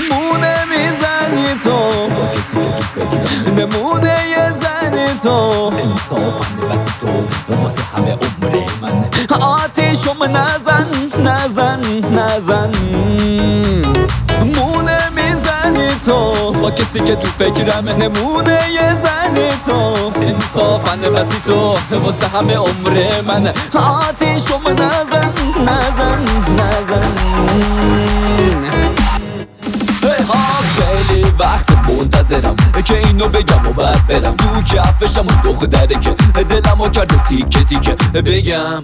نمونه میزنی تو با کسی که تو فکرم نمونه یه زنی تو انصافا بس تو واسه همه عمر من آتیشم نزن نزن نزن مونه میزنی تو با کسی که تو فکرم نمونه یه زنی تو انصافا بسی تو واسه همه عمر من آتیشم نزن نزن نزن خیلی وقت منتظرم که اینو بگم و بعد برم تو کفشم و دختره که دلمو کرده تیکه تیکه بگم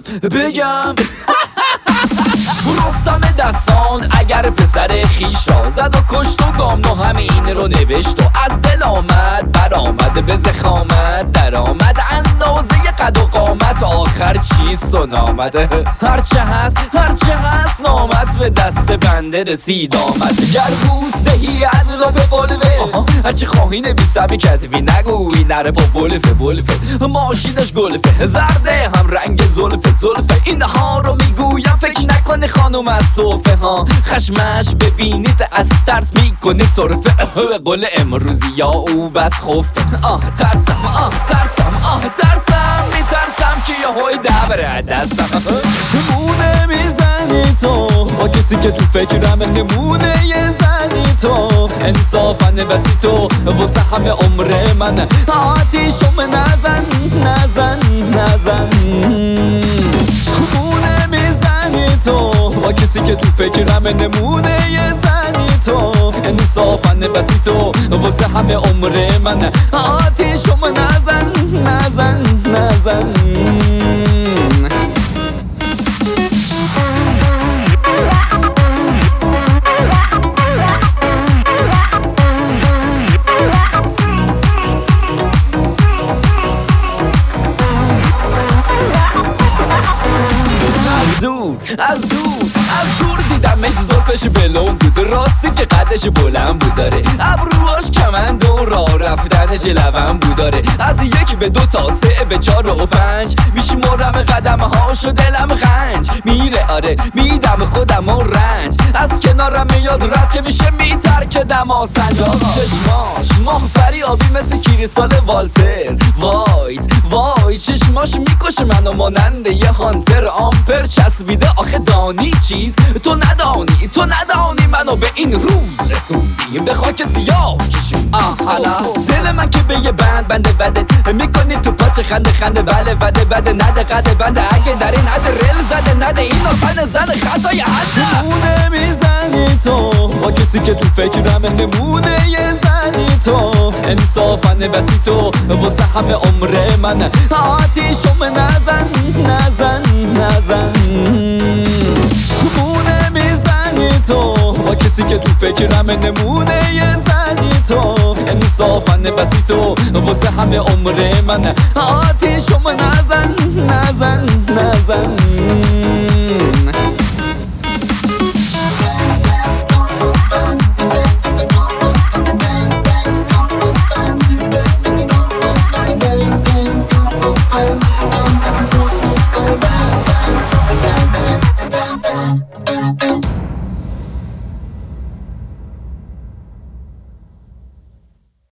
رستم دستان اگر پسر خیش را زد و کشت و گام و همین رو نوشت و از دل آمد برآمد به زخامت در آمد اندازه قد و قامت آخر چیست و نامده هرچه هست نامت به دست بنده رسید آمد گر بوس دهی از رو به بلوه هرچه خواهی نبیسمی کتبی نگوی نره با بلفه ماشینش گلفه زرده هم رنگ زلفه اینها رو میگویم فکر نکنه خانوم از صوفه ها خشمش ببینید از ترس میکنه صرفه به قول امروزی یا او بس خوفه ترسم میترسم که یهوی دبره دستم نمونه میزنی تو با کسی که تو فکرم نمونه یه زنی تو انصافا بسی تو واسه همه عمر من آتیشم نزن نمونه میزنی تو با کسی که تو فکرم نمونه یه زنی تو انصافا بسی تو واسه همه عمر من آتیشم نزن از دور دیدمش زلفش بلند بود راستی که قدش بلند بود داره ابروهاش کمند و راه رفتنش لبن بود داره از 1 به 2 تا 3 به 4 و 5 میشمرم قدمهاش و دلم غنج میره آره میدم خودم و رنج از کنارم میاد رد که میشه میترک دما سنجا چشماش ماهفری آبی مثل کریستال والتر وای چشماش میکشه منو ماننده یه هانتر آمپر چسبیده آخه دانی چیز تو ندانی منو به این روز رسوندی به خاک سیاه کشون حالا دل من که به یه بنده بده میکنی تو پاچه خنده بله بده نده قده بنده اگه در این حد رل زده نده این آفن زن خطای حده نمونه میزنی تو با کسی که تو فکرم نمونه یه زنی تو انصافا بسی تو واسه همه عمر من آتیشم نزن نمونه میزنی تو با کسی که تو فکرم نمونه یه زنی تو انصافا بسی تو واسه همه عمر من آتیشم نزن